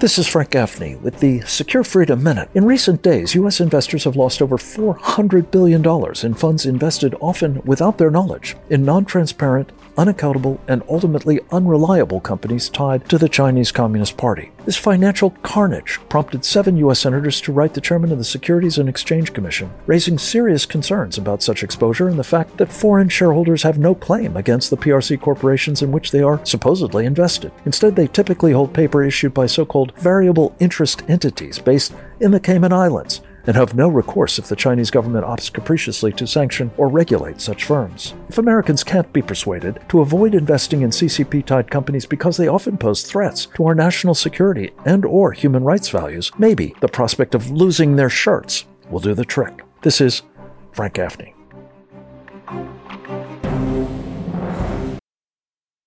This is Frank Gaffney with the Secure Freedom Minute. In recent days, U.S. investors have lost over $400 billion in funds invested often without their knowledge in non-transparent, unaccountable, and ultimately unreliable companies tied to the Chinese Communist Party. This financial carnage prompted 7 U.S. senators to write the chairman of the Securities and Exchange Commission, raising serious concerns about such exposure and the fact that foreign shareholders have no claim against the PRC corporations in which they are supposedly invested. Instead, they typically hold paper issued by so-called variable interest entities based in the Cayman Islands, and have no recourse if the Chinese government opts capriciously to sanction or regulate such firms. If Americans can't be persuaded to avoid investing in CCP-tied companies because they often pose threats to our national security and/or human rights values, maybe the prospect of losing their shirts will do the trick. This is Frank Gaffney.